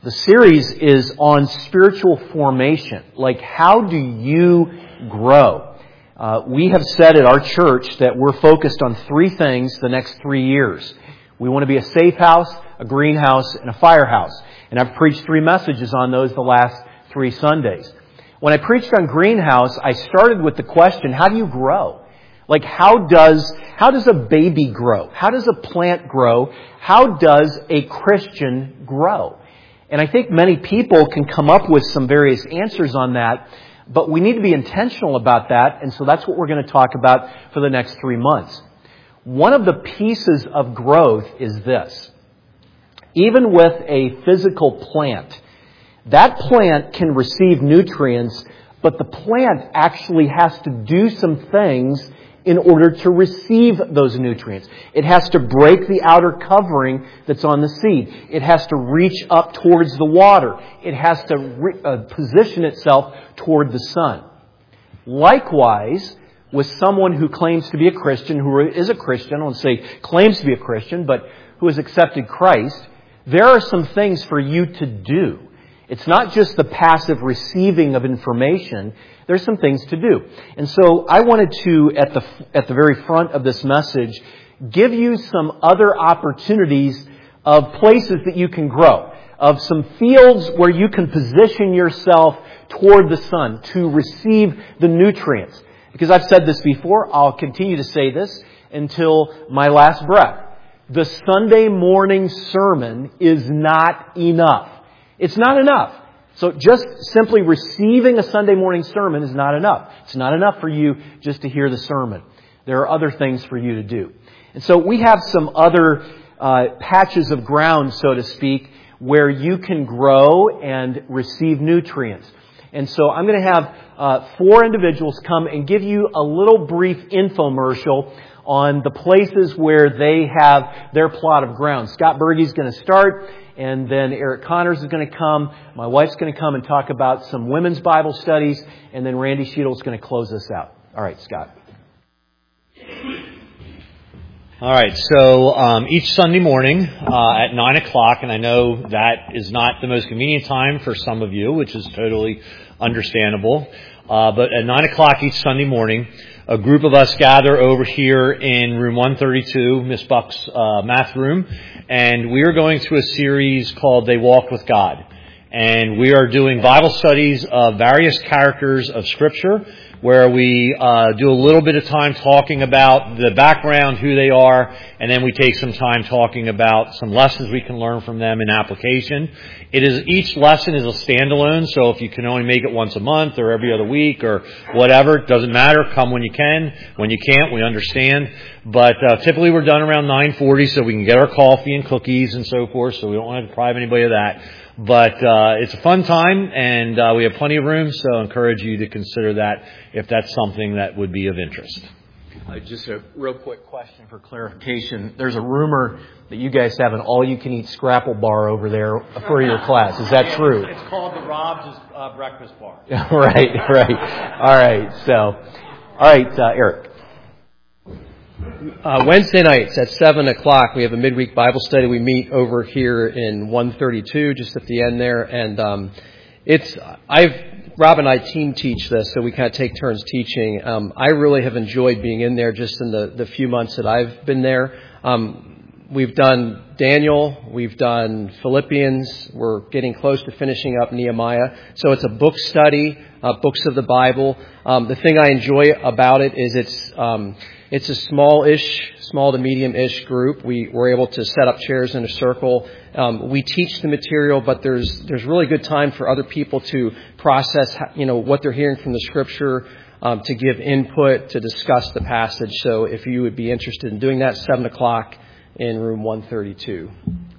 The series is on spiritual formation. Like, how do you grow? We have said at our church that we're focused on three things the next 3 years. We want to be a safe house, a greenhouse, and a firehouse. And I've preached 3 messages on those the last 3 Sundays. When I preached on greenhouse, I started with the question, how do you grow? Like, how does a baby grow? How does a plant grow? How does a Christian grow? And I think many people can come up with some various answers on that, but we need to be intentional about that, and so that's what we're going to talk about for the next 3 months. One of the pieces of growth is this. Even with a physical plant, that plant can receive nutrients, but the plant actually has to do some things in order to receive those nutrients. It has to break the outer covering that's on the seed. It has to reach up towards the water. It has to position itself toward the sun. Likewise, with someone who claims to be a Christian, who is a Christian, I don't want to say claims to be a Christian, but who has accepted Christ, there are some things for you to do. It's not just the passive receiving of information. There's some things to do. And so I wanted to, at the very front of this message, give you some other opportunities of places that you can grow, of some fields where you can position yourself toward the sun to receive the nutrients. Because I've said this before, I'll continue to say this until my last breath. The Sunday morning sermon is not enough. It's not enough. So just simply receiving a Sunday morning sermon is not enough. It's not enough for you just to hear the sermon. There are other things for you to do. And so we have some other patches of ground, so to speak, where you can grow and receive nutrients. And so I'm going to have 4 individuals come and give you a little brief infomercial on the places where they have their plot of ground. Scott Berge's going to start, and then Eric Connors is going to come. My wife's going to come and talk about some women's Bible studies, and then Randy Sheetal is going to close us out. All right, Scott. All right, so each Sunday morning at 9 o'clock, and I know that is not the most convenient time for some of you, which is totally understandable, but at 9 o'clock each Sunday morning, a group of us gather over here in room 132, Miss Buck's math room, and we are going through a series called They Walked with God. And we are doing Bible studies of various characters of Scripture, where we do a little bit of time talking about the background, who they are, and then we take some time talking about some lessons we can learn from them in application. Each lesson is a standalone, so if you can only make it once a month or every other week or whatever, it doesn't matter. Come when you can. When you can't, we understand. But typically we're done around 9:40, so we can get our coffee and cookies and so forth, so we don't want to deprive anybody of that. But it's a fun time, and we have plenty of room, so I encourage you to consider that if that's something that would be of interest. Just a real quick question for clarification. There's a rumor that you guys have an all-you-can-eat Scrapple bar over there for your class. Is that true? It's called the Rob's Breakfast Bar. Right. All right, Eric. Wednesday nights at 7 o'clock, we have a midweek Bible study. We meet over here in 132, just at the end there. And Rob and I team teach this, so we kind of take turns teaching. I really have enjoyed being in there just in the few months that I've been there. We've done Daniel, we've done Philippians, we're getting close to finishing up Nehemiah. So it's a book study, books of the Bible. The thing I enjoy about it is it's a small to medium-ish group. We're able to set up chairs in a circle. We teach the material, but there's really good time for other people to process, what they're hearing from the Scripture, to give input, to discuss the passage. So if you would be interested in doing that, 7 o'clock in room 132.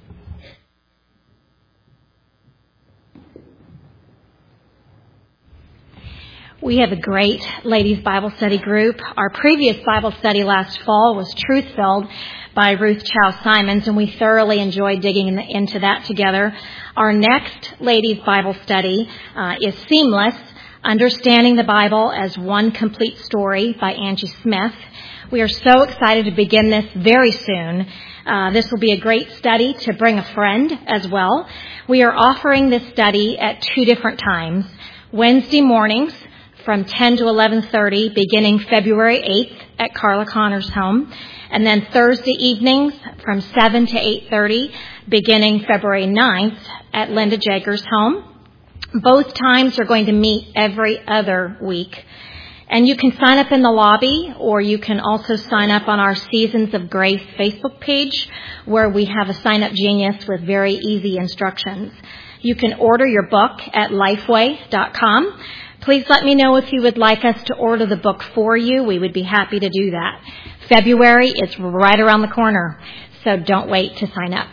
We have a great ladies' Bible study group. Our previous Bible study last fall was Truth-Filled by Ruth Chow Simons, and we thoroughly enjoyed digging into that together. Our next ladies' Bible study is Seamless Understanding the Bible as One Complete Story by Angie Smith. We are so excited to begin this very soon. This will be a great study to bring a friend as well. We are offering this study at 2 different times. Wednesday mornings from 10 to 11:30, beginning February 8th at Carla Connor's home. And then Thursday evenings from 7 to 8:30, beginning February 9th at Linda Jager's home. Both times are going to meet every other week. And you can sign up in the lobby, or you can also sign up on our Seasons of Grace Facebook page, where we have a sign-up genius with very easy instructions. You can order your book at lifeway.com. Please let me know if you would like us to order the book for you. We would be happy to do that. February is right around the corner, so don't wait to sign up.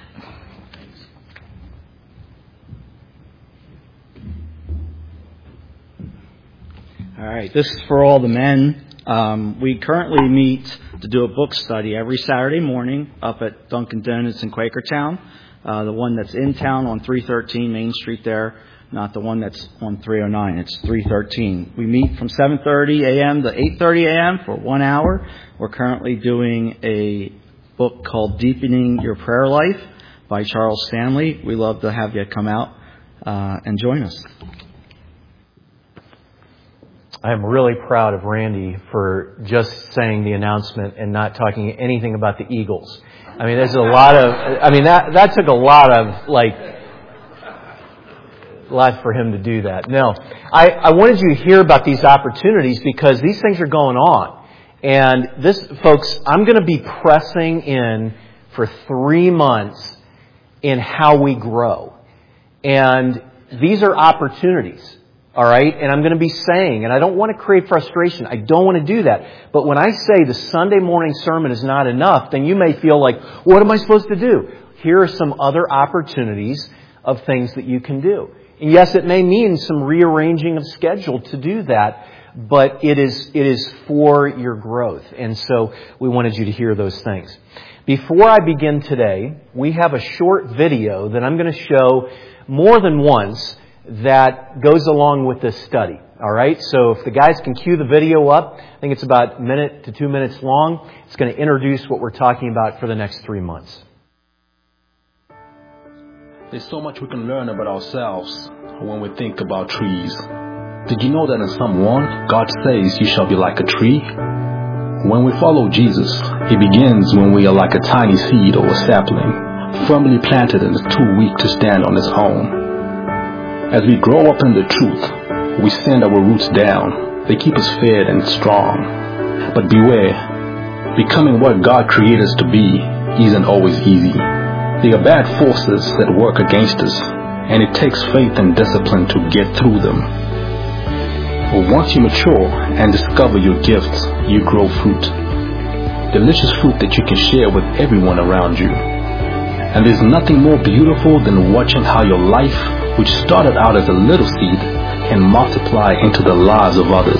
All right, this is for all the men. We currently meet to do a book study every Saturday morning up at Dunkin' Donuts in Quakertown, the one that's in town on 313 Main Street there, not the one that's on 309. It's 313. We meet from 7:30 a.m. to 8:30 a.m. for 1 hour. We're currently doing a book called Deepening Your Prayer Life by Charles Stanley. We love to have you come out and join us. I'm really proud of Randy for just saying the announcement and not talking anything about the Eagles. I mean, there's a lot of, that took a lot for him to do that. No, I wanted you to hear about these opportunities because these things are going on. And this, folks, I'm going to be pressing in for 3 months in how we grow. And these are opportunities. All right, and I'm going to be saying, and I don't want to create frustration. I don't want to do that. But when I say the Sunday morning sermon is not enough, then you may feel like, what am I supposed to do? Here are some other opportunities of things that you can do. And yes, it may mean some rearranging of schedule to do that, but it is for your growth. And so we wanted you to hear those things. Before I begin today, we have a short video that I'm going to show more than once that goes along with this study. All right? So if the guys can cue the video up, I think it's about 1 minute to 2 minutes long. It's going to introduce what we're talking about for the next 3 months. There's so much we can learn about ourselves when we think about trees. Did you know that in Psalm 1, God says, "You shall be like a tree"? When we follow Jesus, it begins when we are like a tiny seed or a sapling, firmly planted and too weak to stand on its own. As we grow up in the truth, we send our roots down. They keep us fed and strong. But beware, becoming what God created us to be isn't always easy. There are bad forces that work against us, and it takes faith and discipline to get through them. But once you mature and discover your gifts, you grow fruit. Delicious fruit that you can share with everyone around you. And there's nothing more beautiful than watching how your life, which started out as a little seed, can multiply into the lives of others.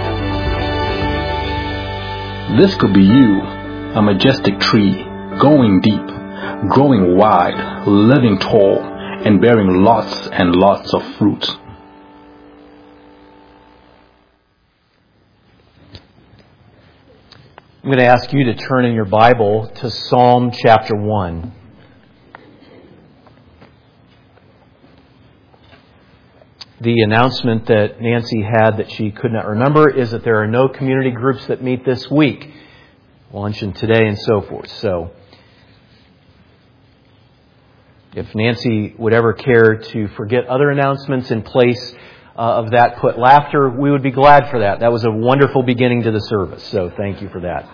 This could be you, a majestic tree, going deep, growing wide, living tall, and bearing lots and lots of fruit. I'm going to ask you to turn in your Bible to Psalm chapter 1. The announcement that Nancy had that she could not remember is that there are no community groups that meet this week. Luncheon today and so forth. So, if Nancy would ever care to forget other announcements in place of that, put laughter, we would be glad for that. That was a wonderful beginning to the service. So thank you for that.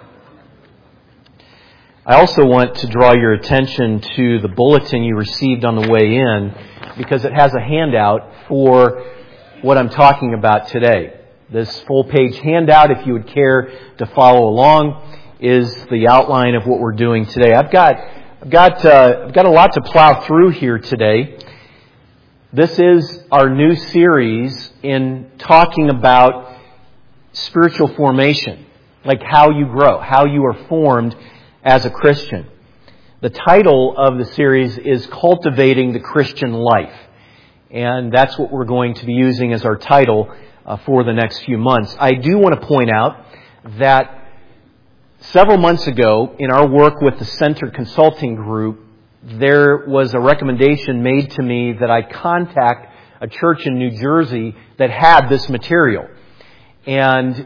I also want to draw your attention to the bulletin you received on the way in, because it has a handout for what I'm talking about today. This full-page handout, if you would care to follow along, is the outline of what we're doing today. I've got a lot to plow through here today. This is our new series in talking about spiritual formation, like how you grow, how you are formed as a Christian. The title of the series is Cultivating the Christian Life. And that's what we're going to be using as our title for the next few months. I do want to point out that several months ago, in our work with the Center Consulting Group, there was a recommendation made to me that I contact a church in New Jersey that had this material. And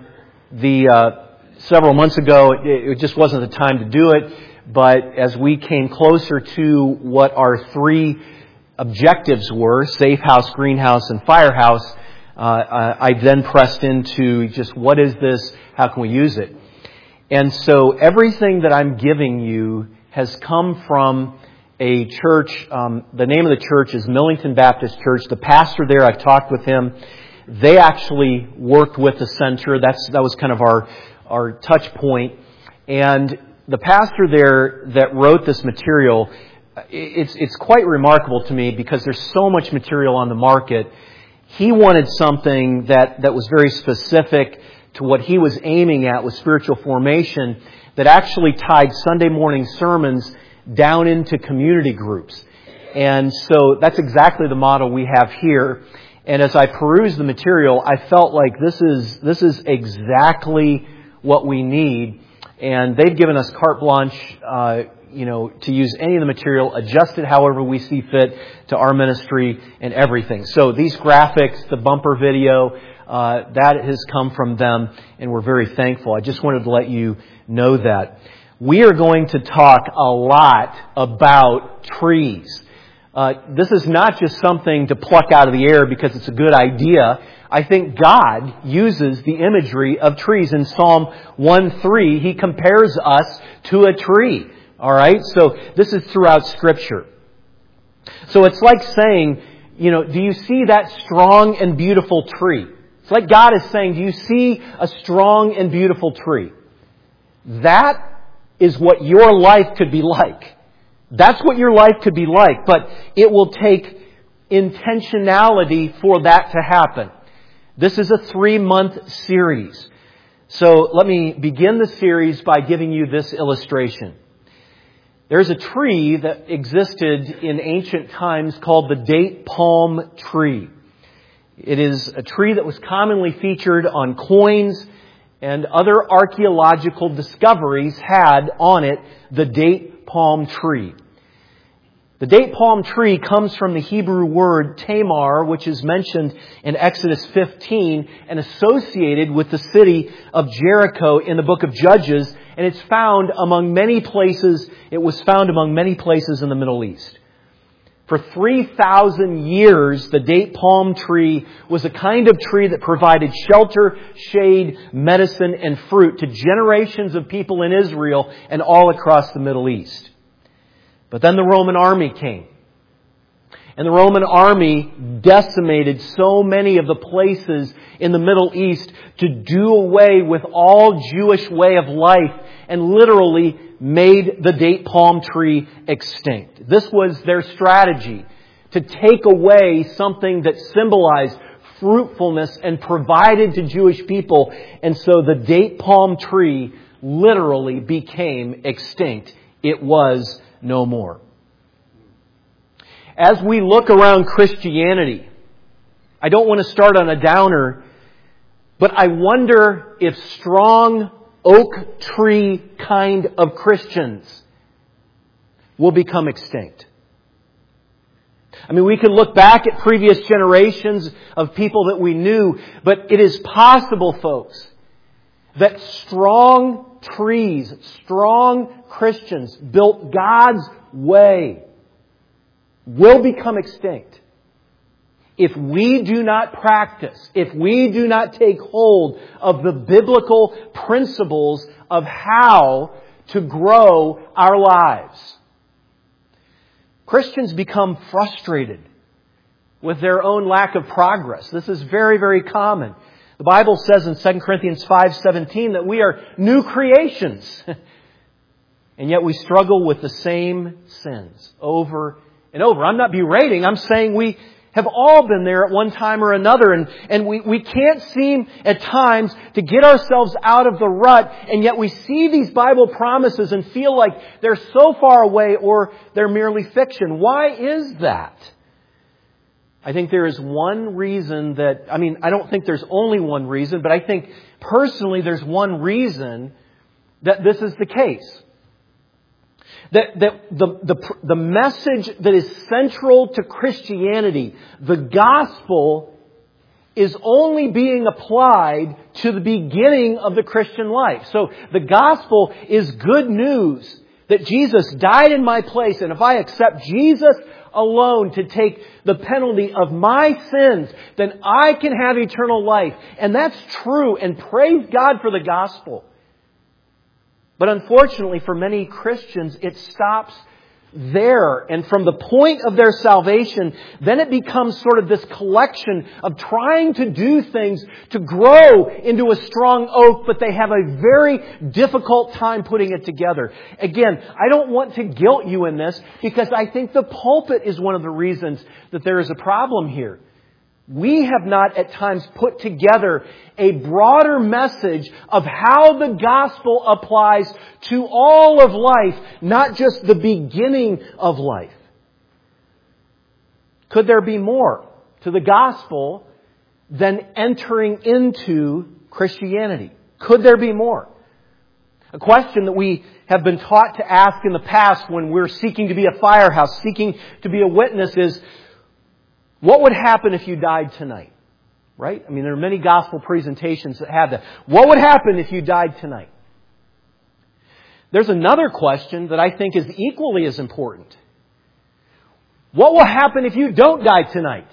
several months ago, it just wasn't the time to do it, but as we came closer to what our three objectives were, Safe House, Greenhouse, and Firehouse, I then pressed into just what is this, how can we use it? And so everything that I'm giving you has come from a church. The name of the church is Millington Baptist Church. The pastor there, I've talked with him. They actually worked with the center. That was kind of our touch point. And the pastor there that wrote this material, it's quite remarkable to me because there's so much material on the market. He wanted something that was very specific to what he was aiming at with spiritual formation, that actually tied Sunday morning sermons down into community groups. And so that's exactly the model we have here. And as I perused the material, I felt like this is exactly what we need. And they've given us carte blanche, to use any of the material, adjust it however we see fit to our ministry and everything. So these graphics, the bumper video, that has come from them, and we're very thankful. I just wanted to let you know that. We are going to talk a lot about trees. This is not just something to pluck out of the air because it's a good idea. I think God uses the imagery of trees. In Psalm 1:3, He compares us to a tree. All right? So this is throughout Scripture. So it's like saying, do you see that strong and beautiful tree? It's like God is saying, do you see a strong and beautiful tree? That is what your life could be like. That's what your life could be like, but it will take intentionality for that to happen. This is a 3-month series. So let me begin the series by giving you this illustration. There's a tree that existed in ancient times called the date palm tree. It is a tree that was commonly featured on coins, and other archaeological discoveries had on it the date palm tree. The date palm tree comes from the Hebrew word tamar, which is mentioned in Exodus 15 and associated with the city of Jericho in the book of Judges, and it's found among many places. It was found among many places in the Middle East. For 3,000 years, the date palm tree was a kind of tree that provided shelter, shade, medicine, and fruit to generations of people in Israel and all across the Middle East. But then the Roman army came. And the Roman army decimated so many of the places in the Middle East to do away with all Jewish way of life and literally made the date palm tree extinct. This was their strategy, to take away something that symbolized fruitfulness and provided to Jewish people. And so the date palm tree literally became extinct. It was no more. As we look around Christianity, I don't want to start on a downer, but I wonder if strong oak tree kind of Christians will become extinct. I mean, we can look back at previous generations of people that we knew, but it is possible, folks, that strong trees, strong Christians built God's way will become extinct if we do not practice, if we do not take hold of the biblical principles of how to grow our lives. Christians become frustrated with their own lack of progress. This is very, very common. The Bible says in 2 Corinthians 5:17 that we are new creations. And yet we struggle with the same sins over and over. I'm not berating. I'm saying we have all been there at one time or another. And we can't seem at times to get ourselves out of the rut. And yet we see these Bible promises and feel like they're so far away or they're merely fiction. Why is that? I think there is one reason I don't think there's only one reason, but I think personally there's one reason that this is the case. That the message that is central to Christianity, the gospel, is only being applied to the beginning of the Christian life. So the gospel is good news that Jesus died in my place, and if I accept Jesus alone to take the penalty of my sins, then I can have eternal life. And that's true, and praise God for the gospel. But unfortunately for many Christians, it stops there. And from the point of their salvation, then it becomes sort of this collection of trying to do things to grow into a strong oak, but they have a very difficult time putting it together. Again, I don't want to guilt you in this, because I think the pulpit is one of the reasons that there is a problem here. We have not at times put together a broader message of how the gospel applies to all of life, not just the beginning of life. Could there be more to the gospel than entering into Christianity? Could there be more? A question that we have been taught to ask in the past when we're seeking to be a firehouse, seeking to be a witness is, what would happen if you died tonight? Right? I mean, there are many gospel presentations that have that. What would happen if you died tonight? There's another question that I think is equally as important. What will happen if you don't die tonight?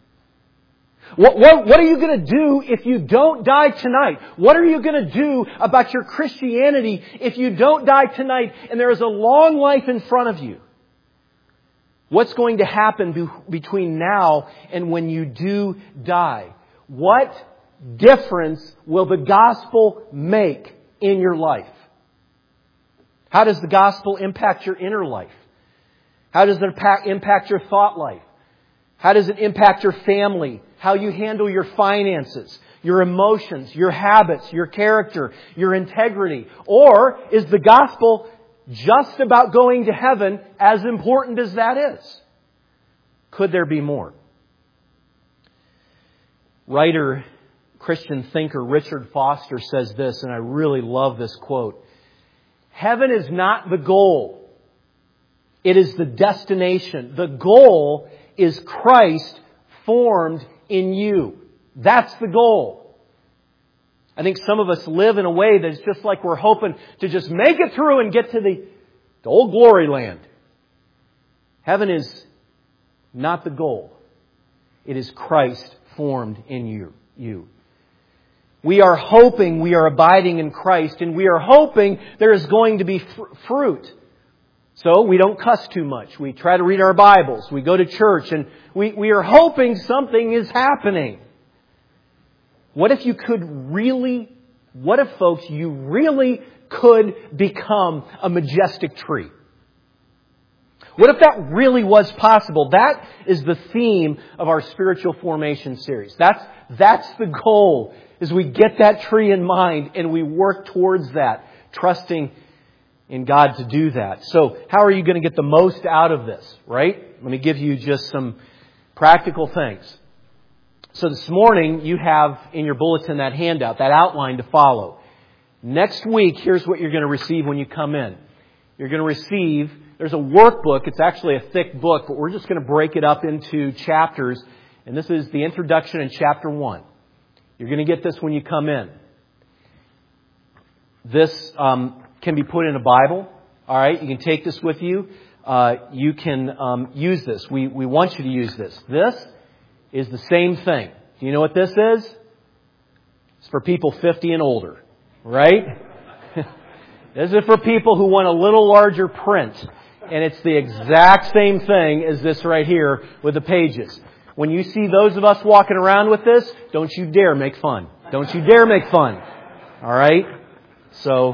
What are you going to do if you don't die tonight? What are you going to do about your Christianity if you don't die tonight and there is a long life in front of you? What's going to happen between now and when you do die? What difference will the gospel make in your life? How does the gospel impact your inner life? How does it impact your thought life? How does it impact your family? How you handle your finances, your emotions, your habits, your character, your integrity? Or is the gospel just about going to heaven, as important as that is? Could there be more? Writer, Christian thinker Richard Foster says this, and I really love this quote. Heaven is not the goal. It is the destination. The goal is Christ formed in you. That's the goal. I think some of us live in a way that's just like we're hoping to just make it through and get to the old glory land. Heaven is not the goal. It is Christ formed in you. We are hoping we are abiding in Christ, and we are hoping there is going to be fruit. So we don't cuss too much. We try to read our Bibles. We go to church, and we are hoping something is happening. What if folks, you really could become a majestic tree? What if that really was possible? That is the theme of our spiritual formation series. That's the goal, is we get that tree in mind and we work towards that, trusting in God to do that. So how are you going to get the most out of this, right? Let me give you just some practical things. So this morning, you have in your bulletin that handout, that outline to follow. Next week, here's what you're going to receive when you come in. You're going to receive, there's a workbook. It's actually a thick book, but we're just going to break it up into chapters. And this is the introduction in chapter 1. You're going to get this when you come in. This can be put in a Bible. All right, you can take this with you. You can use this. We want you to use this. This is the same thing. Do you know what this is? It's for people 50 and older, right? This is for people who want a little larger print. And it's the exact same thing as this right here with the pages. When you see those of us walking around with this, don't you dare make fun. Don't you dare make fun. All right? So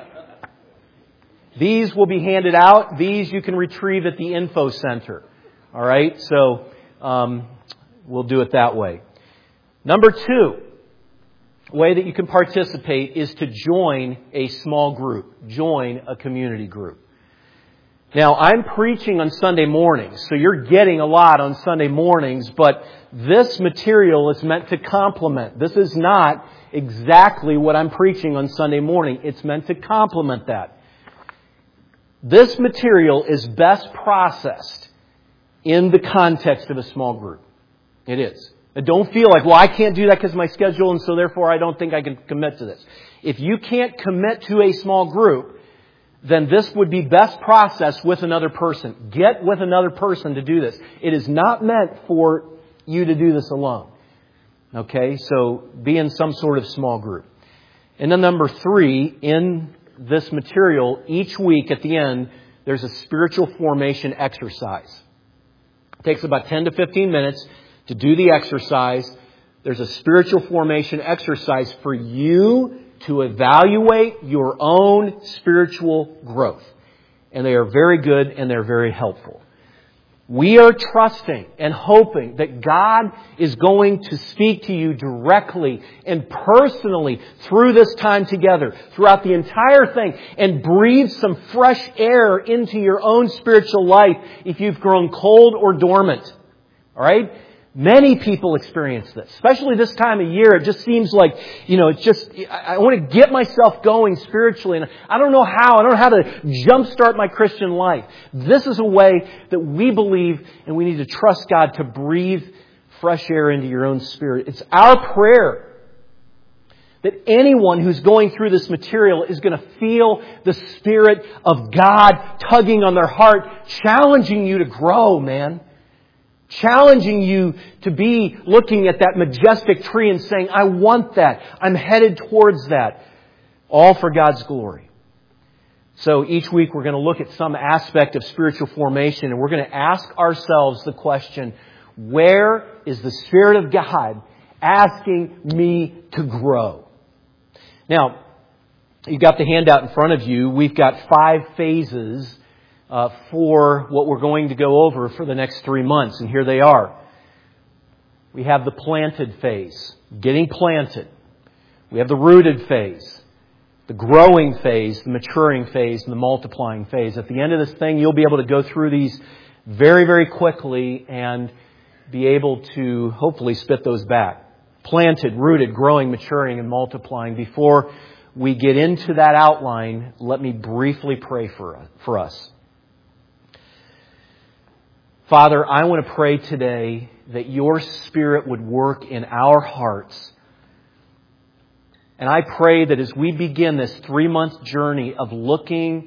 these will be handed out. These you can retrieve at the info center. All right? So we'll do it that way. Number 2, way that you can participate is to join a small group. Join a community group. Now, I'm preaching on Sunday mornings, so you're getting a lot on Sunday mornings, but this material is meant to complement. This is not exactly what I'm preaching on Sunday morning. It's meant to complement that. This material is best processed in the context of a small group. It is. Don't feel like, well, I can't do that because of my schedule, and so therefore I don't think I can commit to this. If you can't commit to a small group, then this would be best processed with another person. Get with another person to do this. It is not meant for you to do this alone. Okay, so be in some sort of small group. And then number 3, in this material, each week at the end, there's a spiritual formation exercise. It takes about 10 to 15 minutes to do the exercise. There's a spiritual formation exercise for you to evaluate your own spiritual growth. And they are very good and they're very helpful. We are trusting and hoping that God is going to speak to you directly and personally through this time together, throughout the entire thing, and breathe some fresh air into your own spiritual life if you've grown cold or dormant. All right? Many people experience this, especially this time of year. It just seems like, I want to get myself going spiritually, and I don't know how. I don't know how to jumpstart my Christian life. This is a way that we believe, and we need to trust God to breathe fresh air into your own spirit. It's our prayer that anyone who's going through this material is going to feel the Spirit of God tugging on their heart, challenging you to grow, man. Challenging you to be looking at that majestic tree and saying, I want that. I'm headed towards that. All for God's glory. So each week we're going to look at some aspect of spiritual formation, and we're going to ask ourselves the question, where is the Spirit of God asking me to grow? Now, you've got the handout in front of you. We've got 5 phases for what we're going to go over for the next 3 months. And here they are. We have the planted phase, getting planted. We have the rooted phase, the growing phase, the maturing phase, and the multiplying phase. At the end of this thing, you'll be able to go through these very, very quickly and be able to hopefully spit those back. Planted, rooted, growing, maturing, and multiplying. Before we get into that outline, let me briefly pray for us. Father, I want to pray today that your Spirit would work in our hearts. And I pray that as we begin this 3-month journey of looking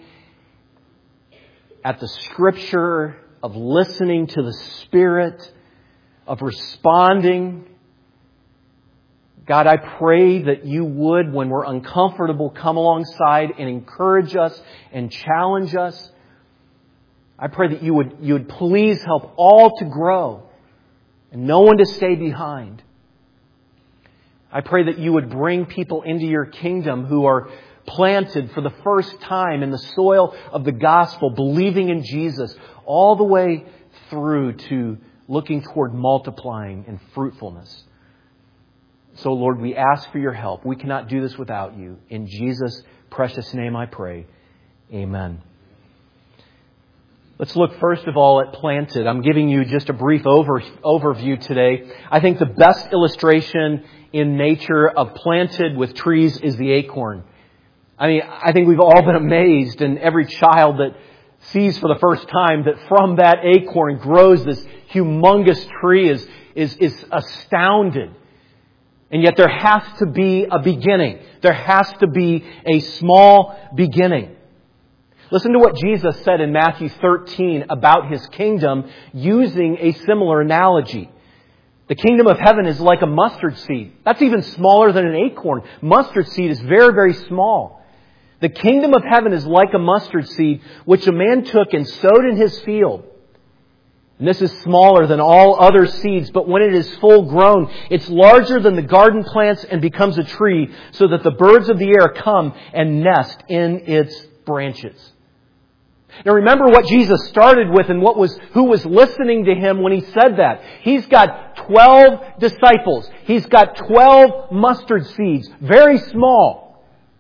at the Scripture, of listening to the Spirit, of responding, God, I pray that you would, when we're uncomfortable, come alongside and encourage us and challenge us. I pray that you would please help all to grow and no one to stay behind. I pray that you would bring people into your kingdom who are planted for the first time in the soil of the gospel, believing in Jesus, all the way through to looking toward multiplying and fruitfulness. So, Lord, we ask for your help. We cannot do this without you. In Jesus' precious name I pray. Amen. Let's look first of all at planted. I'm giving you just a brief overview today. I think the best illustration in nature of planted with trees is the acorn. I mean, I think we've all been amazed, and every child that sees for the first time that from that acorn grows this humongous tree is astounded. And yet there has to be a beginning. There has to be a small beginning. Listen to what Jesus said in Matthew 13 about His kingdom using a similar analogy. The kingdom of heaven is like a mustard seed. That's even smaller than an acorn. Mustard seed is very, very small. The kingdom of heaven is like a mustard seed, which a man took and sowed in his field. And this is smaller than all other seeds, but when it is full grown, it's larger than the garden plants and becomes a tree, so that the birds of the air come and nest in its branches. Now remember what Jesus started with and who was listening to Him when He said that. He's got 12 disciples. He's got 12 mustard seeds, very small.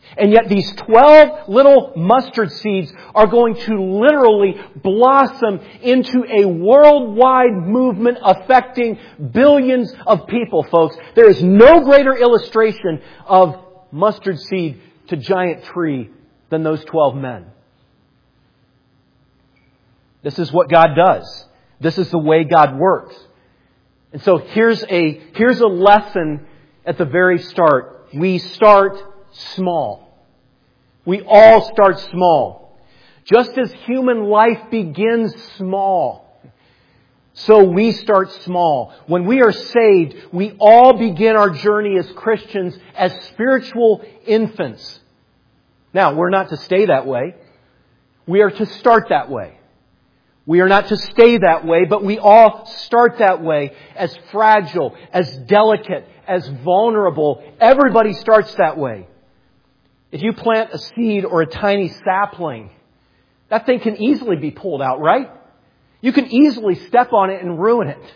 And yet these 12 little mustard seeds are going to literally blossom into a worldwide movement affecting billions of people, folks. There is no greater illustration of mustard seed to giant tree than those 12 men. This is what God does. This is the way God works. And so here's a lesson at the very start. We start small. We all start small. Just as human life begins small, so we start small. When we are saved, we all begin our journey as Christians as spiritual infants. Now, we're not to stay that way. We are to start that way. We are not to stay that way, but we all start that way as fragile, as delicate, as vulnerable. Everybody starts that way. If you plant a seed or a tiny sapling, that thing can easily be pulled out, right? You can easily step on it and ruin it.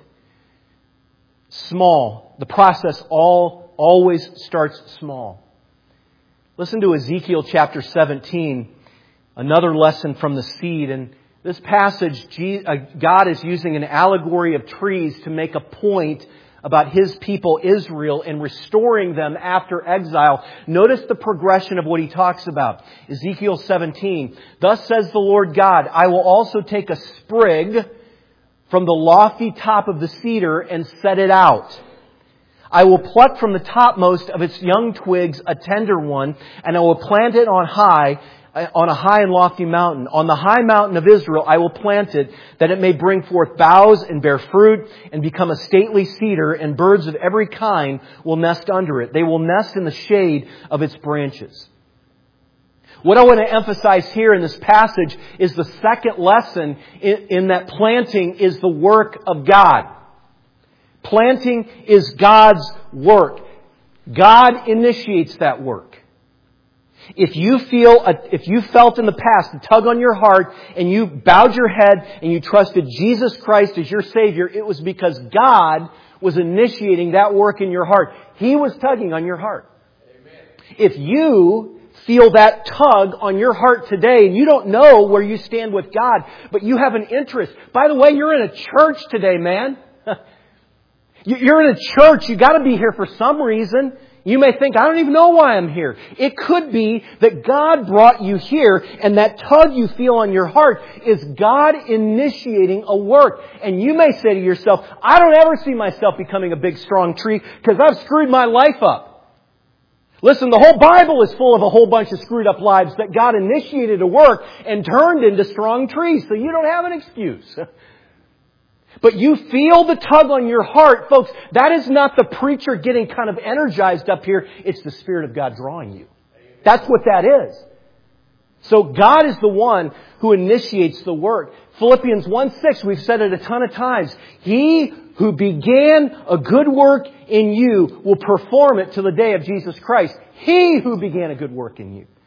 Small. The process always starts small. Listen to Ezekiel chapter 17, another lesson from the seed. And this passage, God is using an allegory of trees to make a point about His people Israel and restoring them after exile. Notice the progression of what He talks about. Ezekiel 17, "Thus says the Lord God, I will also take a sprig from the lofty top of the cedar and set it out. I will pluck from the topmost of its young twigs a tender one, and I will plant it on a high and lofty mountain. On the high mountain of Israel I will plant it, that it may bring forth boughs and bear fruit and become a stately cedar, and birds of every kind will nest under it. They will nest in the shade of its branches." What I want to emphasize here in this passage is the second lesson in that planting is the work of God. Planting is God's work. God initiates that work. If you felt in the past a tug on your heart and you bowed your head and you trusted Jesus Christ as your Savior, it was because God was initiating that work in your heart. He was tugging on your heart. Amen. If you feel that tug on your heart today and you don't know where you stand with God, but you have an interest. By the way, you're in a church today, man. You're in a church. You got to be here for some reason. You may think, I don't even know why I'm here. It could be that God brought you here, and that tug you feel on your heart is God initiating a work. And you may say to yourself, I don't ever see myself becoming a big, strong tree because I've screwed my life up. Listen, the whole Bible is full of a whole bunch of screwed up lives that God initiated a work and turned into strong trees. So you don't have an excuse. But you feel the tug on your heart, folks, that is not the preacher getting kind of energized up here. It's the Spirit of God drawing you. That's what that is. So God is the one who initiates the work. Philippians 1:6, we've said it a ton of times. He who began a good work in you will perform it to the day of Jesus Christ. He who began a good work in you.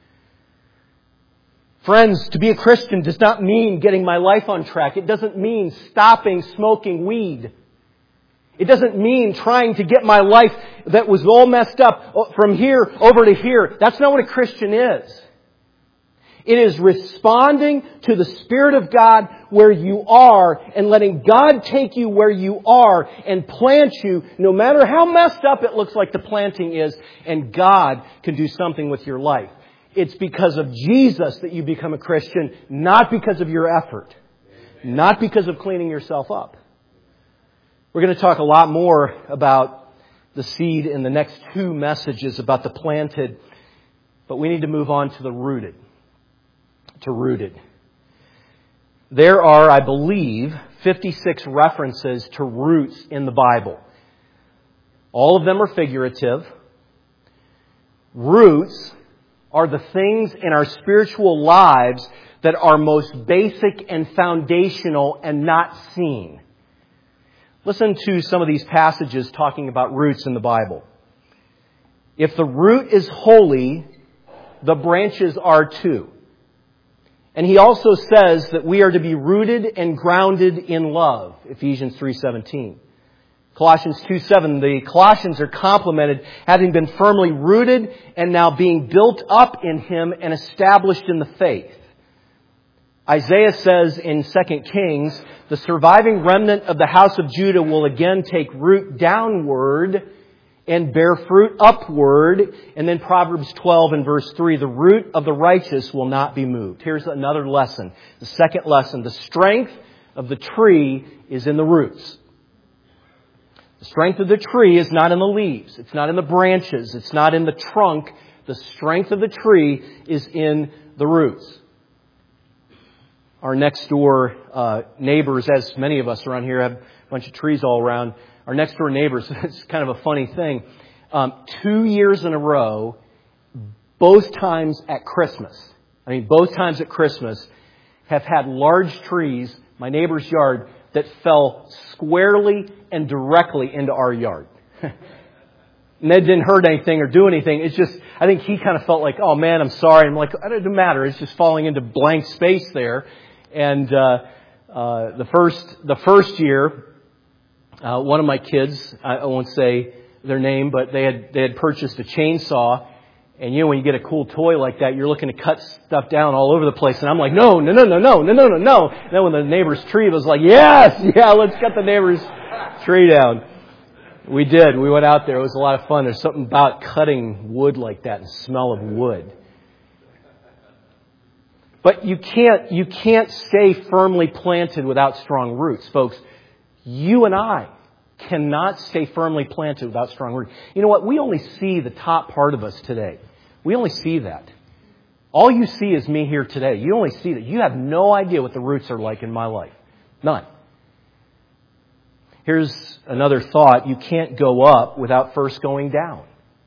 Friends, to be a Christian does not mean getting my life on track. It doesn't mean stopping smoking weed. It doesn't mean trying to get my life that was all messed up from here over to here. That's not what a Christian is. It is responding to the Spirit of God where you are and letting God take you where you are and plant you no matter how messed up it looks like the planting is, and God can do something with your life. It's because of Jesus that you become a Christian, not because of your effort, not because of cleaning yourself up. We're going to talk a lot more about the seed in the next two messages about the planted, but we need to move on to the rooted. To rooted. There are, I believe, 56 references to roots in the Bible. All of them are figurative. Roots are the things in our spiritual lives that are most basic and foundational and not seen. Listen to some of these passages talking about roots in the Bible. If the root is holy, the branches are too. And he also says that we are to be rooted and grounded in love, Ephesians 3:17. Colossians 2:7, the Colossians are complimented having been firmly rooted and now being built up in Him and established in the faith. Isaiah says in 2 Kings, the surviving remnant of the house of Judah will again take root downward and bear fruit upward. And then Proverbs 12 and verse 3, the root of the righteous will not be moved. Here's another lesson. The second lesson, the strength of the tree is in the roots. The strength of the tree is not in the leaves. It's not in the branches. It's not in the trunk. The strength of the tree is in the roots. Our next door neighbors, as many of us around here have a bunch of trees all around, our next door neighbors, it's kind of a funny thing. 2 years in a row, both times at Christmas, have had large trees, my neighbor's yard, that fell squarely and directly into our yard. Ned didn't hurt anything or do anything. It's just, I think he kind of felt like, oh man, I'm sorry. I'm like, it doesn't matter. It's just falling into blank space there. And the first year, one of my kids, I won't say their name, but they had purchased a chainsaw. And you know, when you get a cool toy like that, you're looking to cut stuff down all over the place. And I'm like, no. And then when the neighbor's tree was like, let's cut the neighbor's tree down. We did. We went out there. It was a lot of fun. There's something about cutting wood like that and the smell of wood. But you can't stay firmly planted without strong roots, folks. You and I cannot stay firmly planted without strong roots. You know what? We only see the top part of us today. We only see that. All you see is me here today. You only see that. You have no idea what the roots are like in my life. None. Here's another thought. You can't go up without first going down.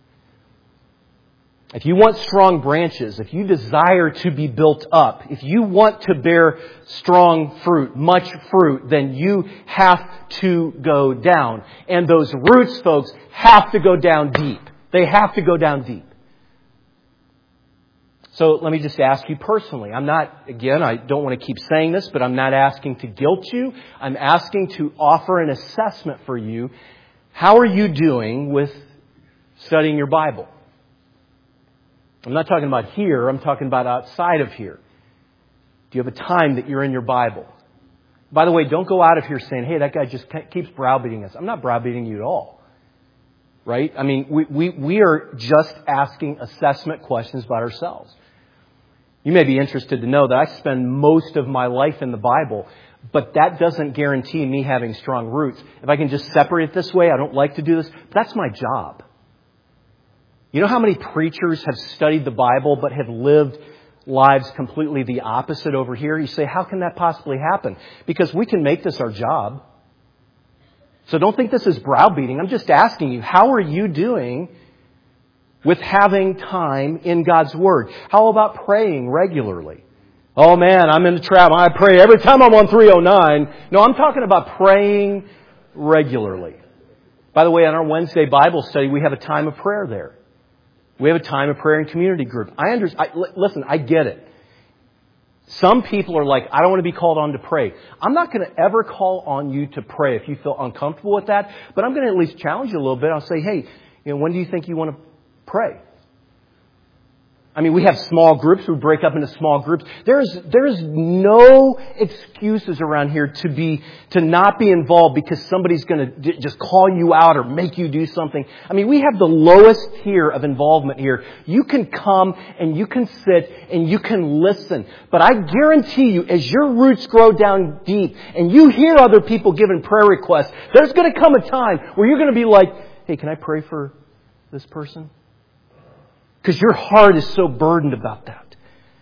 If you want strong branches, if you desire to be built up, if you want to bear strong fruit, much fruit, then you have to go down. And those roots, folks, have to go down deep. They have to go down deep. So let me just ask you personally. I don't want to keep saying this, but I'm not asking to guilt you. I'm asking to offer an assessment for you. How are you doing with studying your Bible? I'm not talking about here. I'm talking about outside of here. Do you have a time that you're in your Bible? By the way, don't go out of here saying, hey, that guy just keeps browbeating us. I'm not browbeating you at all. Right? I mean, we are just asking assessment questions about ourselves. You may be interested to know that I spend most of my life in the Bible, but that doesn't guarantee me having strong roots. If I can just separate it this way, I don't like to do this, but that's my job. You know how many preachers have studied the Bible but have lived lives completely the opposite over here? You say, how can that possibly happen? Because we can make this our job. So don't think this is browbeating. I'm just asking you, how are you doing with having time in God's Word? How about praying regularly? Oh man, I'm in the trap. I pray every time I'm on 309. No, I'm talking about praying regularly. By the way, on our Wednesday Bible study, we have a time of prayer there. We have a time of prayer in community group. Listen, I get it. Some people are like, I don't want to be called on to pray. I'm not going to ever call on you to pray if you feel uncomfortable with that. But I'm going to at least challenge you a little bit. I'll say, hey, when do you think you want to pray? I mean, we have small groups. We break up into small groups. There's no excuses around here to not be involved because somebody's going to just call you out or make you do something. I mean, we have the lowest tier of involvement here. You can come and you can sit and you can listen. But I guarantee you, as your roots grow down deep and you hear other people giving prayer requests, there's going to come a time where you're going to be like, hey, can I pray for this person? Because your heart is so burdened about that.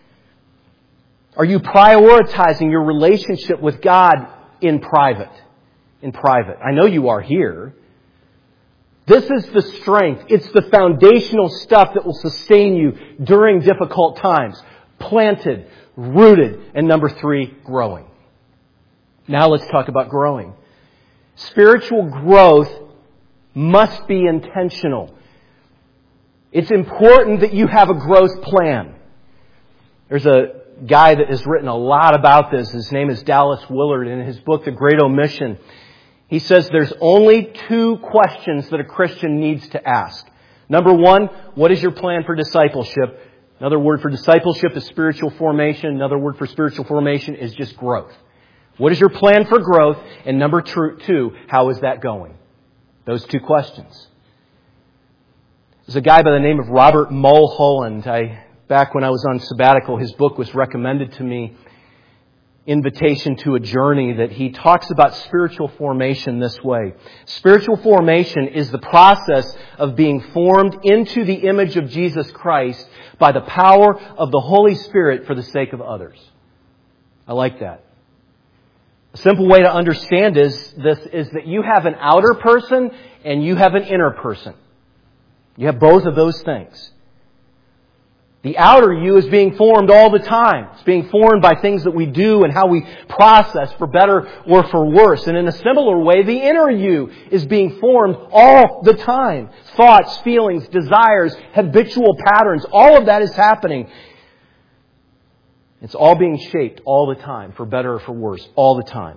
Are you prioritizing your relationship with God in private? In private. I know you are here. This is the strength. It's the foundational stuff that will sustain you during difficult times. Planted, rooted, and number 3, growing. Now let's talk about growing. Spiritual growth must be intentional. It's important that you have a growth plan. There's a guy that has written a lot about this. His name is Dallas Willard. In his book, The Great Omission, He says there's only 2 questions that a Christian needs to ask. Number 1, what is your plan for discipleship? Another word for discipleship is spiritual formation. Another word for spiritual formation is just growth. What is your plan for growth? And number 2, how is that going? Those 2 questions. There's a guy by the name of Robert Mulholland. Back when I was on sabbatical, his book was recommended to me, Invitation to a Journey, that he talks about spiritual formation this way. Spiritual formation is the process of being formed into the image of Jesus Christ by the power of the Holy Spirit for the sake of others. I like that. A simple way to understand this is that you have an outer person and you have an inner person. You have both of those things. The outer you is being formed all the time. It's being formed by things that we do and how we process, for better or for worse. And in a similar way, the inner you is being formed all the time. Thoughts, feelings, desires, habitual patterns, all of that is happening. It's all being shaped all the time, for better or for worse, all the time.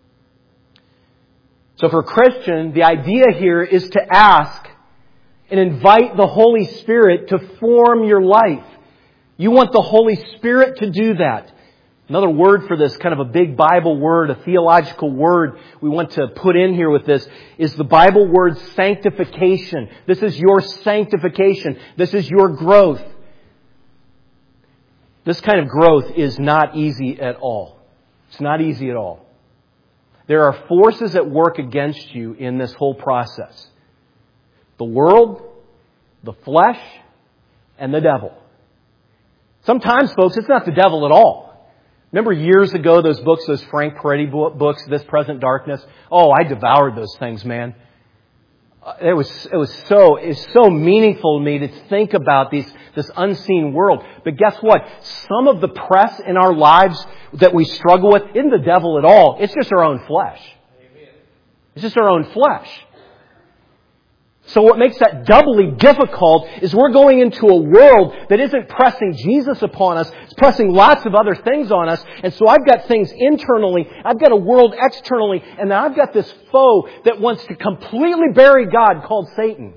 So for a Christian, the idea here is to ask and invite the Holy Spirit to form your life. You want the Holy Spirit to do that. Another word for this, kind of a big Bible word, a theological word we want to put in here with this, is the Bible word sanctification. This is your sanctification. This is your growth. This kind of growth is not easy at all. It's not easy at all. There are forces at work against you in this whole process. The world, the flesh, and the devil. Sometimes, folks, it's not the devil at all. Remember years ago, those books, those Frank Peretti books, This Present Darkness? Oh, I devoured those things, man. It was so meaningful to me to think about this unseen world. But guess what? Some of the press in our lives that we struggle with isn't the devil at all. It's just our own flesh. It's just our own flesh. So what makes that doubly difficult is we're going into a world that isn't pressing Jesus upon us. It's pressing lots of other things on us. And so I've got things internally. I've got a world externally. And then I've got this foe that wants to completely bury God called Satan.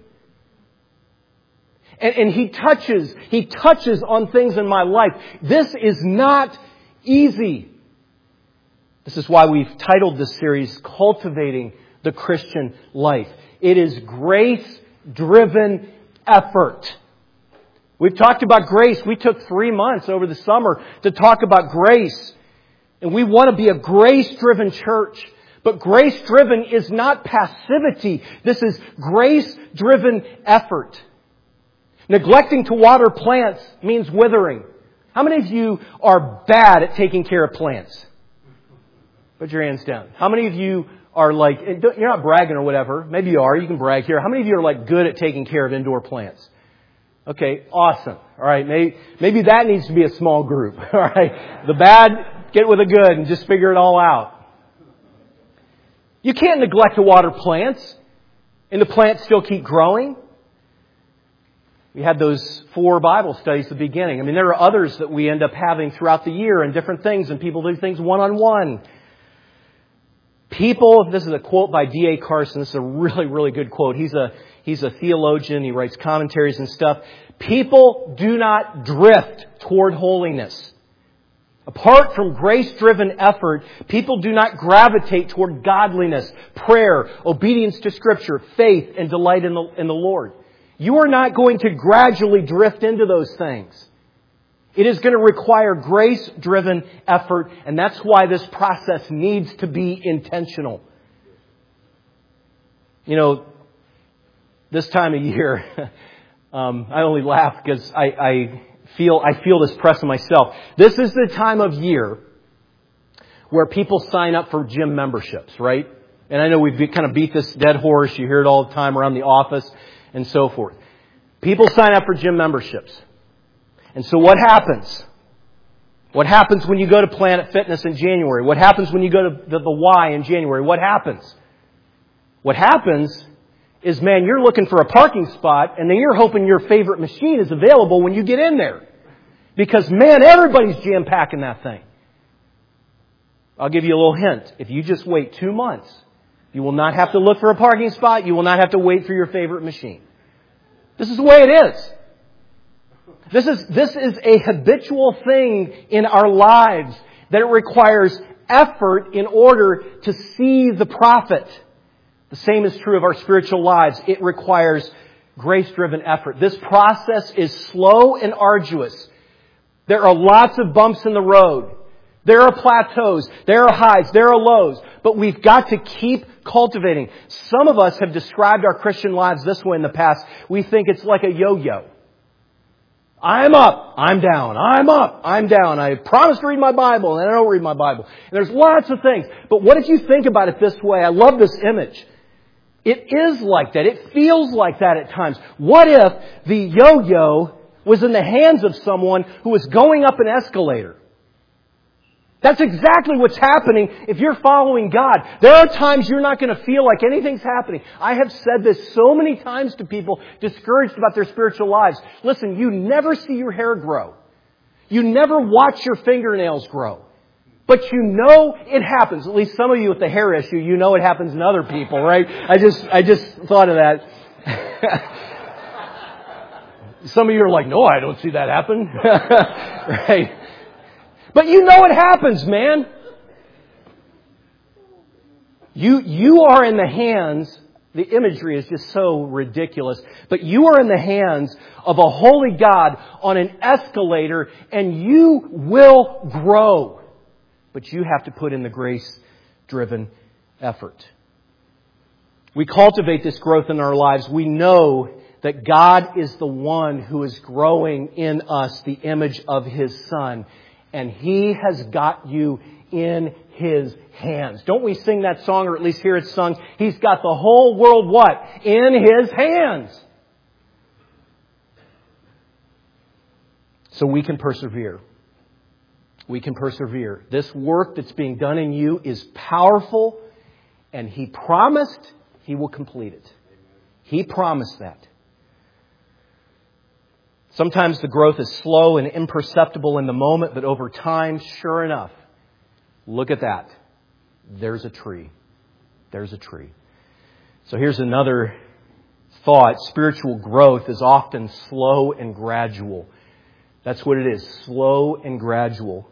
And he touches on things in my life. This is not easy. This is why we've titled this series, Cultivating the Christian Life. It is grace-driven effort. We've talked about grace. We took 3 months over the summer to talk about grace. And we want to be a grace-driven church. But grace-driven is not passivity. This is grace-driven effort. Neglecting to water plants means withering. How many of you are bad at taking care of plants? Put your hands down. How many of you are like, you're not bragging or whatever. Maybe you are. You can brag here. How many of you are like good at taking care of indoor plants? Okay, awesome. All right, maybe that needs to be a small group. All right, the bad, get with the good and just figure it all out. You can't neglect to water plants and the plants still keep growing. We had those 4 Bible studies at the beginning. I mean, there are others that we end up having throughout the year and different things, and people do things one-on-one. People, this is a quote by D.A. Carson. This is a really, really good quote. He's a theologian. He writes commentaries and stuff. People do not drift toward holiness. Apart from grace-driven effort, people do not gravitate toward godliness, prayer, obedience to Scripture, faith, and delight in the Lord. You are not going to gradually drift into those things. It is going to require grace-driven effort, and that's why this process needs to be intentional. You know, this time of year, I only laugh because I feel this press on myself. This is the time of year where people sign up for gym memberships, right? And I know we've kind of beat this dead horse. You hear it all the time around the office and so forth. People sign up for gym memberships. And so what happens? What happens when you go to Planet Fitness in January? What happens when you go to the Y in January? What happens? What happens is, man, you're looking for a parking spot and then you're hoping your favorite machine is available when you get in there. Because, man, everybody's jam-packing that thing. I'll give you a little hint. If you just wait 2 months You will not have to look for a parking spot. You will not have to wait for your favorite machine. This is the way it is. This is a habitual thing in our lives, that it requires effort in order to see the profit. The same is true of our spiritual lives. It requires grace-driven effort. This process is slow and arduous. There are lots of bumps in the road. There are plateaus. There are highs. There are lows. But we've got to keep cultivating. Some of us have described our Christian lives this way in the past. We think it's like a yo-yo. I'm up, I'm down, I'm up, I'm down. I promised to read my Bible and I don't read my Bible. And there's lots of things. But what if you think about it this way? I love this image. It is like that. It feels like that at times. What if the yo-yo was in the hands of someone who was going up an escalator? That's exactly what's happening if you're following God. There are times you're not going to feel like anything's happening. I have said this so many times to people discouraged about their spiritual lives. Listen, you never see your hair grow. You never watch your fingernails grow. But you know it happens. At least some of you with the hair issue, you know it happens in other people, right? I just thought of that. Some of you are like, no, I don't see that happen. Right? But you know it happens, man. You are in the hands, the imagery is just so ridiculous, but you are in the hands of a holy God on an escalator, and you will grow. But you have to put in the grace-driven effort. We cultivate this growth in our lives. We know that God is the one who is growing in us the image of His Son. And He has got you in His hands. Don't we sing that song, or at least hear it sung? He's got the whole world what? In His hands. So we can persevere. We can persevere. This work that's being done in you is powerful, and He promised He will complete it. He promised that. Sometimes the growth is slow and imperceptible in the moment, but over time, sure enough, look at that. There's a tree. There's a tree. So here's another thought. Spiritual growth is often slow and gradual. That's what it is. Slow and gradual.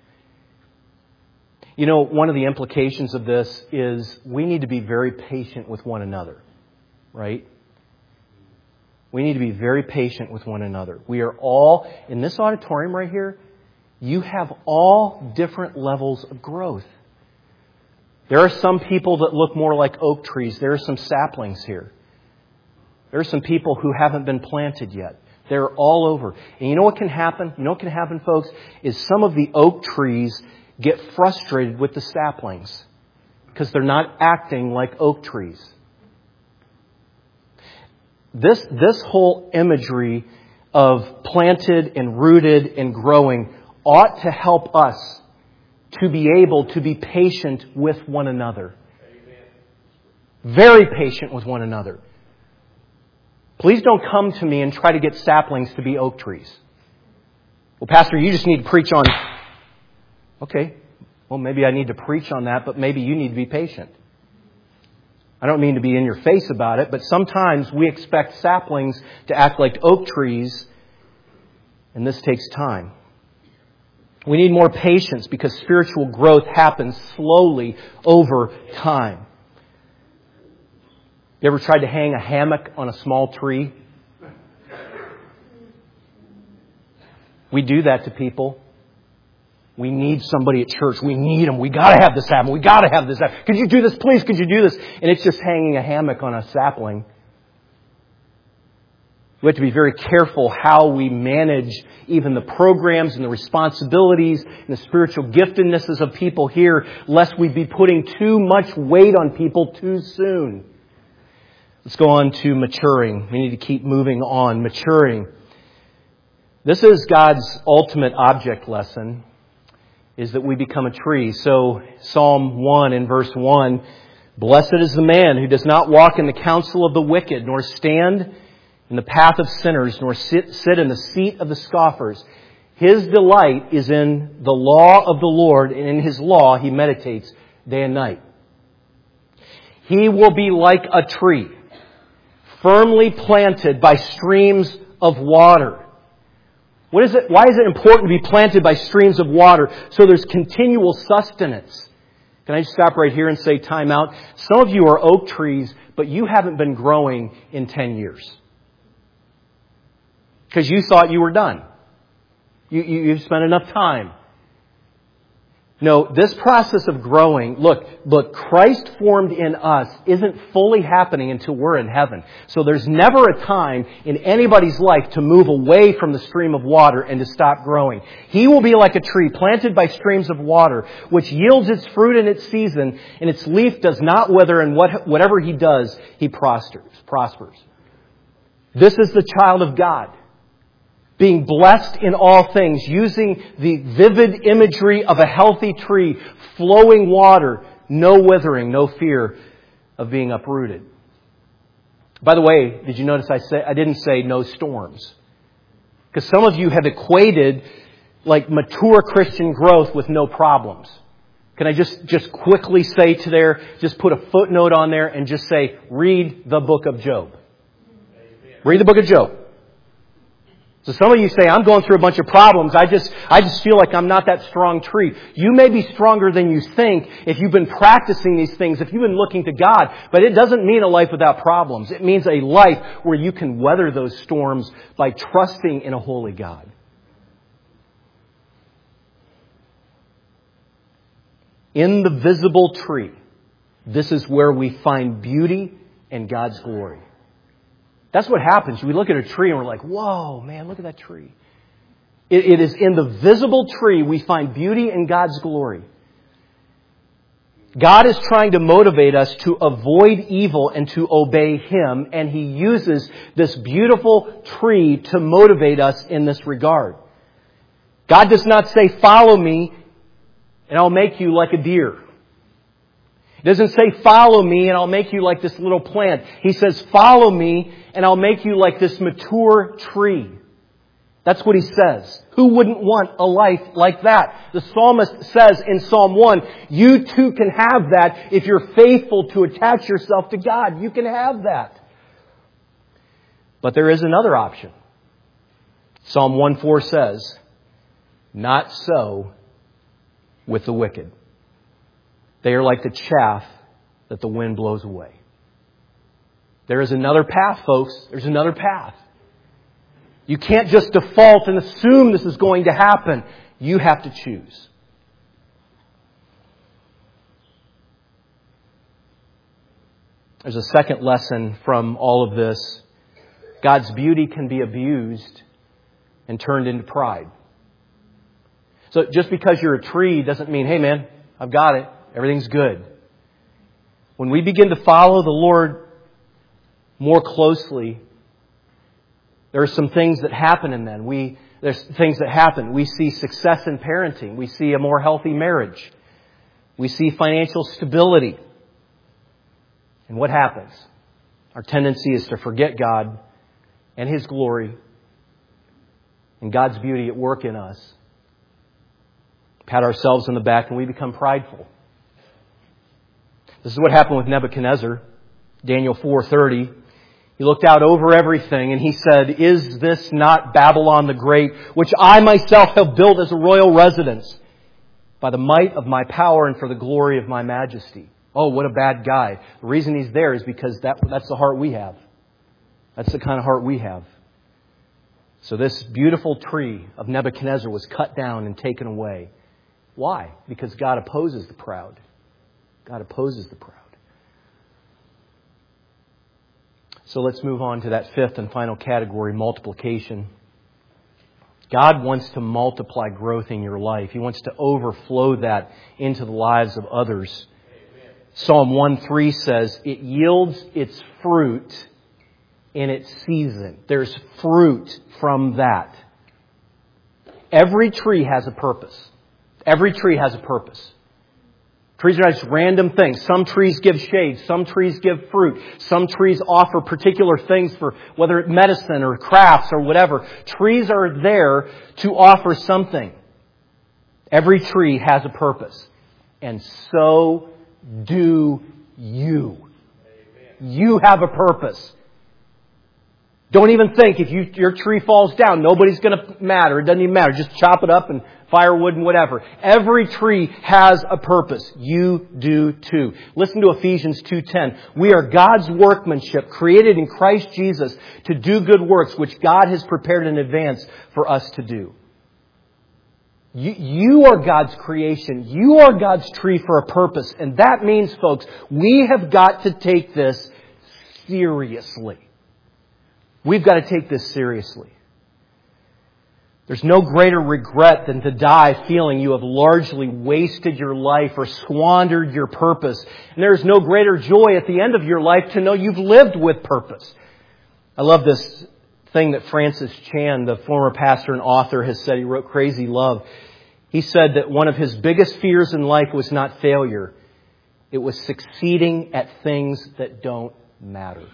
You know, one of the implications of this is we need to be very patient with one another, right? We need to be very patient with one another. We are all, in this auditorium right here, you have all different levels of growth. There are some people that look more like oak trees. There are some saplings here. There are some people who haven't been planted yet. They're all over. And you know what can happen? You know what can happen, folks? Is some of the oak trees get frustrated with the saplings because they're not acting like oak trees. This whole imagery of planted and rooted and growing ought to help us to be able to be patient with one another. Very patient with one another. Please don't come to me and try to get saplings to be oak trees. Well, Pastor, you just need to preach on... Okay, well, maybe I need to preach on that, but maybe you need to be patient. I don't mean to be in your face about it, but sometimes we expect saplings to act like oak trees, and this takes time. We need more patience because spiritual growth happens slowly over time. You ever tried to hang a hammock on a small tree? We do that to people. We need somebody at church. We need them. We got to have this happen. We got to have this happen. Could you do this, please? Could you do this? And it's just hanging a hammock on a sapling. We have to be very careful how we manage even the programs and the responsibilities and the spiritual giftednesses of people here, lest we be putting too much weight on people too soon. Let's go on to maturing. We need to keep moving on. Maturing. This is God's ultimate object lesson, is that we become a tree. So Psalm 1 in verse 1, blessed is the man who does not walk in the counsel of the wicked, nor stand in the path of sinners, nor sit in the seat of the scoffers. His delight is in the law of the Lord, and in His law He meditates day and night. He will be like a tree, firmly planted by streams of water. What is it? Why is it important to be planted by streams of water? So there's continual sustenance. Can I just stop right here and say time out? Some of you are oak trees, but you haven't been growing in 10 years. Because you thought you were done. You've spent enough time. No, this process of growing, look, Christ formed in us isn't fully happening until we're in heaven. So there's never a time in anybody's life to move away from the stream of water and to stop growing. He will be like a tree planted by streams of water, which yields its fruit in its season, and its leaf does not wither, and whatever he does, he prospers. This is the child of God, being blessed in all things, using the vivid imagery of a healthy tree, flowing water, no withering, no fear of being uprooted. By the way, did you notice I didn't say no storms? Because some of you have equated like mature Christian growth with no problems. Can I just quickly say to there, just put a footnote on there and just say, read the book of Job. Read the book of Job. So some of you say, I'm going through a bunch of problems. I just feel like I'm not that strong tree. You may be stronger than you think if you've been practicing these things, if you've been looking to God. But it doesn't mean a life without problems. It means a life where you can weather those storms by trusting in a holy God. In the visible tree, this is where we find beauty and God's glory. That's what happens. We look at a tree and we're like, whoa, man, look at that tree. It is in the visible tree we find beauty and God's glory. God is trying to motivate us to avoid evil and to obey Him, and He uses this beautiful tree to motivate us in this regard. God does not say, follow me and I'll make you like a deer. It doesn't say, follow me and I'll make you like this little plant. He says, follow me and I'll make you like this mature tree. That's what He says. Who wouldn't want a life like that? The psalmist says in Psalm 1, you too can have that if you're faithful to attach yourself to God. You can have that. But there is another option. Psalm 1:4 says, not so with the wicked. They are like the chaff that the wind blows away. There is another path, folks. There's another path. You can't just default and assume this is going to happen. You have to choose. There's a second lesson from all of this. God's beauty can be abused and turned into pride. So just because you're a tree doesn't mean, hey man, I've got it. Everything's good. When we begin to follow the Lord more closely, there are some things that happen in then. There's things that happen. We see success in parenting. We see a more healthy marriage. We see financial stability. And what happens? Our tendency is to forget God and His glory and God's beauty at work in us. Pat ourselves on the back and we become prideful. This is what happened with Nebuchadnezzar. Daniel 4:30. He looked out over everything and he said, is this not Babylon the Great, which I myself have built as a royal residence by the might of my power and for the glory of my majesty? Oh, what a bad guy. The reason he's there is because that's the heart we have. That's the kind of heart we have. So this beautiful tree of Nebuchadnezzar was cut down and taken away. Why? Because God opposes the proud. God opposes the proud. So let's move on to that fifth and final category, multiplication. God wants to multiply growth in your life. He wants to overflow that into the lives of others. Amen. Psalm 1:3 says, it yields its fruit in its season. There's fruit from that. Every tree has a purpose. Every tree has a purpose. Trees are not just random things. Some trees give shade. Some trees give fruit. Some trees offer particular things for whether it's medicine or crafts or whatever. Trees are there to offer something. Every tree has a purpose. And so do you. You have a purpose. Don't even think if your tree falls down, nobody's going to matter. It doesn't even matter. Just chop it up and firewood and whatever. Every tree has a purpose. You do too. Listen to Ephesians 2:10. We are God's workmanship, created in Christ Jesus to do good works, which God has prepared in advance for us to do. You are God's creation. You are God's tree for a purpose. And that means, folks, we have got to take this seriously. We've got to take this seriously. There's no greater regret than to die feeling you have largely wasted your life or squandered your purpose. And there's no greater joy at the end of your life to know you've lived with purpose. I love this thing that Francis Chan, the former pastor and author, has said. He wrote Crazy Love. He said that one of his biggest fears in life was not failure. It was succeeding at things that don't matter.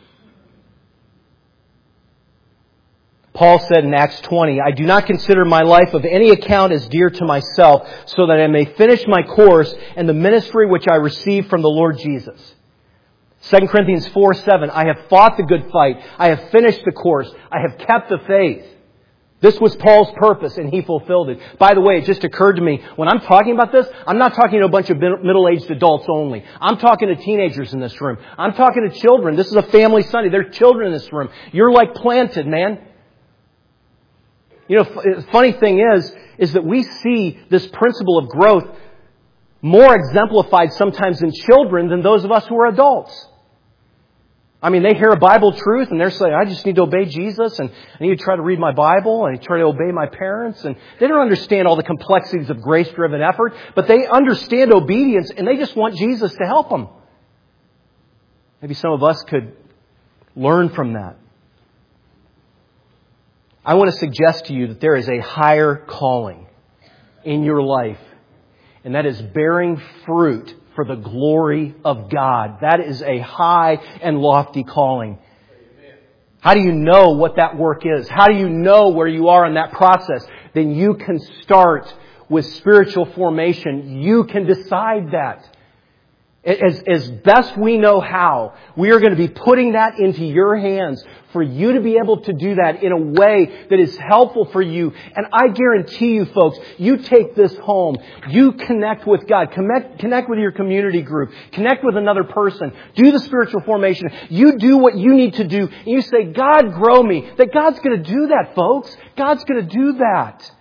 Paul said in Acts 20, I do not consider my life of any account as dear to myself, so that I may finish my course and the ministry which I received from the Lord Jesus. 2 Corinthians 4:7, I have fought the good fight. I have finished the course. I have kept the faith. This was Paul's purpose, and he fulfilled it. By the way, it just occurred to me, when I'm talking about this, I'm not talking to a bunch of middle-aged adults only. I'm talking to teenagers in this room. I'm talking to children. This is a family Sunday. There are children in this room. You're like planted, man. You know, the funny thing is that we see this principle of growth more exemplified sometimes in children than those of us who are adults. I mean, they hear a Bible truth and they're saying, I just need to obey Jesus and I need to try to read my Bible and I try to obey my parents. And they don't understand all the complexities of grace-driven effort, but they understand obedience and they just want Jesus to help them. Maybe some of us could learn from that. I want to suggest to you that there is a higher calling in your life, and that is bearing fruit for the glory of God. That is a high and lofty calling. How do you know what that work is? How do you know where you are in that process? Then you can start with spiritual formation. You can decide that. As best we know how, we are going to be putting that into your hands for you to be able to do that in a way that is helpful for you. And I guarantee you, folks, you take this home, you connect with God, connect with your community group, connect with another person, do the spiritual formation. You do what you need to do, and you say, God, grow me. That God's going to do that, folks. God's going to do that.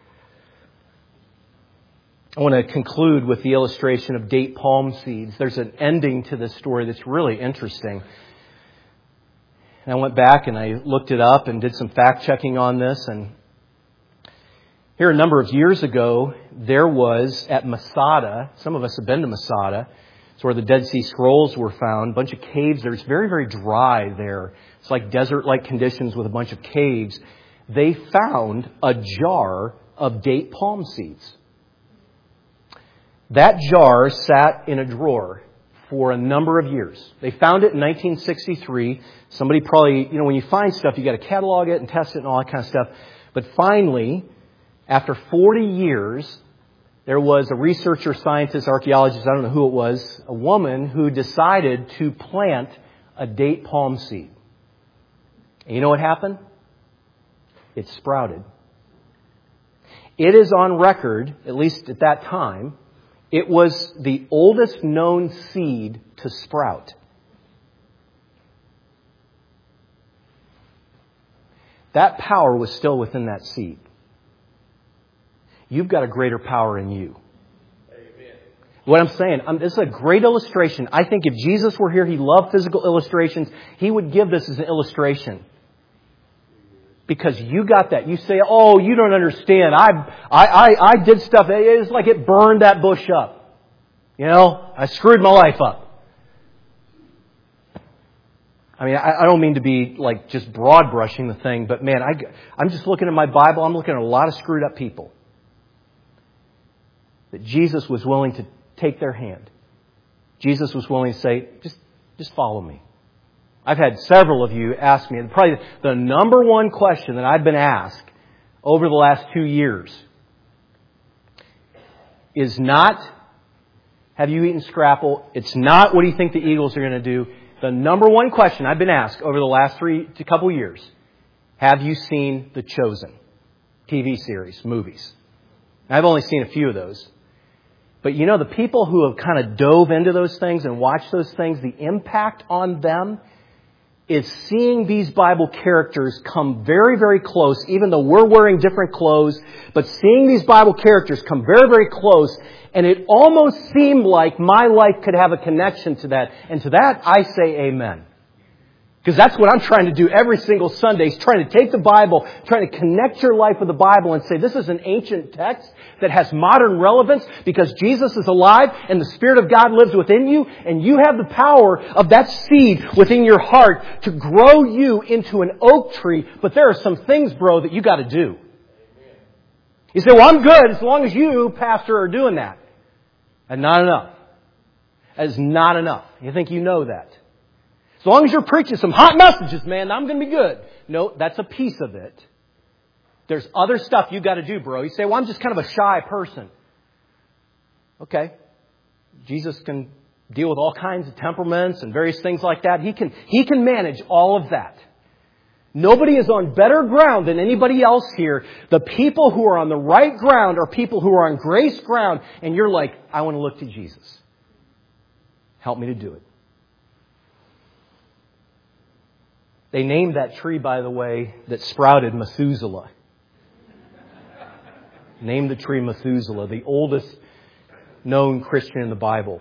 I want to conclude with the illustration of date palm seeds. There's an ending to this story that's really interesting. And I went back and I looked it up and did some fact-checking on this. And here a number of years ago, there was at Masada, some of us have been to Masada, it's where the Dead Sea Scrolls were found, a bunch of caves there. It's very, very dry there. It's like desert-like conditions with a bunch of caves. They found a jar of date palm seeds. That jar sat in a drawer for a number of years. They found it in 1963. Somebody probably, when you find stuff, you got to catalog it and test it and all that kind of stuff. But finally, after 40 years, there was a researcher, scientist, archaeologist, I don't know who it was, a woman who decided to plant a date palm seed. And you know what happened? It sprouted. It is on record, at least at that time, it was the oldest known seed to sprout. That power was still within that seed. You've got a greater power in you. Amen. What I'm saying, this is a great illustration. I think if Jesus were here, he loved physical illustrations. He would give this as an illustration. Because you got that. You say, oh, you don't understand. I did stuff. It's like it burned that bush up. I screwed my life up. I mean, I don't mean to be like just broad brushing the thing, but man, I'm just looking at my Bible. I'm looking at a lot of screwed up people. That Jesus was willing to take their hand. Jesus was willing to say, just follow me. I've had several of you ask me, and probably the number one question that I've been asked over the last 2 years is not, have you eaten scrapple? It's not, what do you think the Eagles are going to do? The number one question I've been asked over the last couple years, have you seen The Chosen? TV series, movies. I've only seen a few of those. But you know, the people who have kind of dove into those things and watched those things, the impact on them is seeing these Bible characters come very, very close, even though we're wearing different clothes, but seeing these Bible characters come very, very close, and it almost seemed like my life could have a connection to that. And to that, I say amen. Because that's what I'm trying to do every single Sunday, is trying to take the Bible, trying to connect your life with the Bible and say this is an ancient text that has modern relevance because Jesus is alive and the Spirit of God lives within you, and you have the power of that seed within your heart to grow you into an oak tree. But there are some things, bro, that you got to do. You say, well, I'm good as long as you, pastor, are doing that. And not enough. That is not enough. You think you know that. As long as you're preaching some hot messages, man, I'm going to be good. No, that's a piece of it. There's other stuff you got to do, bro. You say, well, I'm just kind of a shy person. Okay. Jesus can deal with all kinds of temperaments and various things like that. He can manage all of that. Nobody is on better ground than anybody else here. The people who are on the right ground are people who are on grace ground. And you're like, I want to look to Jesus. Help me to do it. They named that tree, by the way, that sprouted Methuselah. Named the tree Methuselah, the oldest known Christian in the Bible.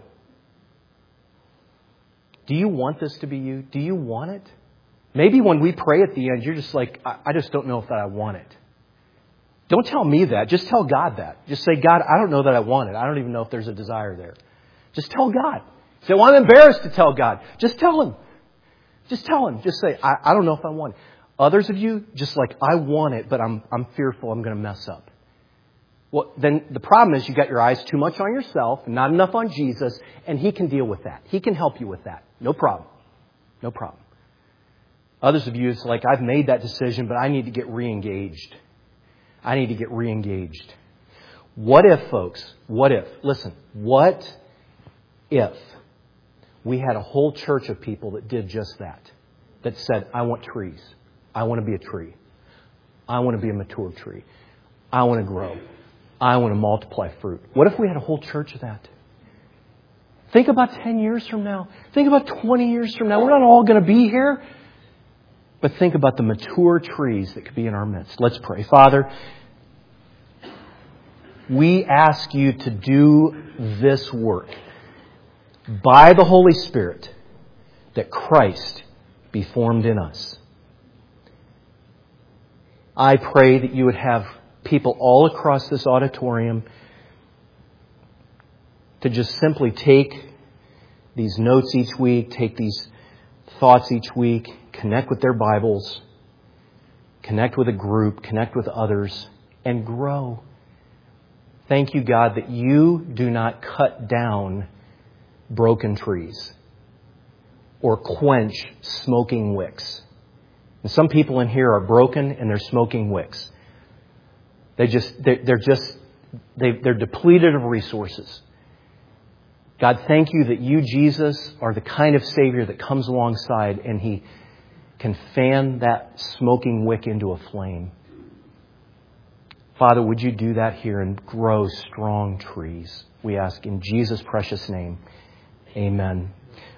Do you want this to be you? Do you want it? Maybe when we pray at the end, you're just like, I just don't know if that I want it. Don't tell me that. Just tell God that. Just say, God, I don't know that I want it. I don't even know if there's a desire there. Just tell God. Say, well, I'm embarrassed to tell God. Just tell Him. Just tell Him. Just say, I don't know if I want it. Others of you, just like, I want it, but I'm fearful I'm going to mess up. Well, then the problem is you got your eyes too much on yourself, not enough on Jesus, and He can deal with that. He can help you with that. No problem. No problem. Others of you, it's like, I've made that decision, but I need to get re-engaged. I need to get re-engaged. What if, folks, listen, what if we had a whole church of people that did just that said, I want trees. I want to be a tree. I want to be a mature tree. I want to grow. I want to multiply fruit. What if we had a whole church of that? Think about 10 years from now. Think about 20 years from now. We're not all going to be here. But think about the mature trees that could be in our midst. Let's pray. Father, we ask You to do this work by the Holy Spirit, that Christ be formed in us. I pray that You would have people all across this auditorium to just simply take these notes each week, take these thoughts each week, connect with their Bibles, connect with a group, connect with others, and grow. Thank You, God, that You do not cut down broken trees or quench smoking wicks. And some people in here are broken and they're smoking wicks. They're depleted of resources. God, thank You that You, Jesus, are the kind of Savior that comes alongside and He can fan that smoking wick into a flame. Father, would You do that here and grow strong trees? We ask in Jesus' precious name. Amen.